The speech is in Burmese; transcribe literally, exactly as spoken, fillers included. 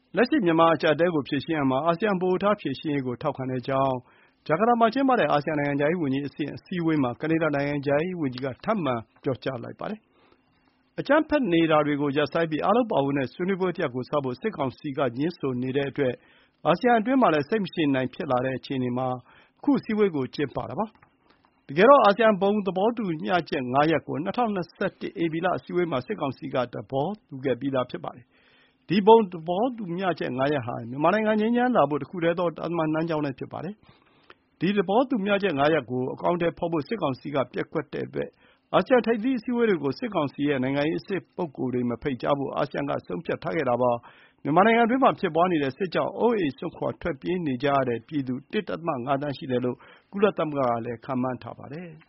လက်ရှိမြန်မာအကျပ်အတည်းကိုဖြေရှင်းရာမှာ အာဆီယံဗဟိုထားဖြေရှင်းရေးကိုထောက်ခံကြောင်း ဂျကာတာမှာကျင်းပတဲ့ အာဆီယံနိုင်ငံခြားရေးဝန်ကြီးအဆင့်အစည်းအဝေးမှာ ကနေဒါနိုင်ငံခြားရေးဝန်ကြီးက ထပ်မံပြောကြားလိုက်ပါတယ်။ အကြမ်းဖက်နေတာတွေကိုရပ်ဆိုင်းပြီး အားလုံးပါဝင်တဲ့ဆွေးနွေးပွဲတရပ်ကိုစဖို့ စစ်ကောင်စီက ငြင်းဆိုနေတဲ့အတွက် အာဆီယံအတွင်းမှာလည်း စိတ်မရှည်နိုင်ဖြစ်လာတဲ့အခြေအနေမှာ ခု အစည်းအဝေးကို ကျင်းပတာပါ။ တကယ်တော့ အာဆီယံဘုံသဘောတူမျှချက် ငါး ရပ်ကို ၂၀၂၁ ဧပြီလအစည်းအဝေးမှာ စစ်ကောင်စီက သဘောတူခဲ့ပြီးသားဖြစ်ပါတယ်။ ဒီ ဘုံသဘောတူမျှချက် ငါး ရပ်ဟာ မြန်မာနိုင်ငံ ငြိမ်းချမ်းလာဖို့ တခုတည်းသော သံတမန်လမ်းကြောင်းလည်းဖြစ်ပါတယ်။ ဒီ သဘောတူမျှချက် ငါး ရပ်ကို အကောင်အထည်ဖော်ဖို့ စစ်ကောင်စီက ပျက်ကွက်တဲ့အတွက် အာဆီယံထိပ်သီးအစည်းအဝေးတွေကို စစ်ကောင်စီရဲ့ နိုင်ငံရေးအဆင့်ပုဂ္ဂိုလ်တွေ မဖိတ်ကြားဖို့ အာဆီယံက ဆုံးဖြတ်ထားခဲ့တာပါ။ မြန်မာနိုင်ငံအတွင်းမှာဖြစ်ပွါးနေတဲ့ စစ်ကြောင့် အိုးအိမ်စွန့်ခွါထွက်ပြေးနေကြရတဲ့ပြည်သူ တစ် ဒသမ ငါး သန်းရှိတယ်လို့ ကုလသမဂ္ဂကလည်း ခန့်မှန်းထားပါတယ်။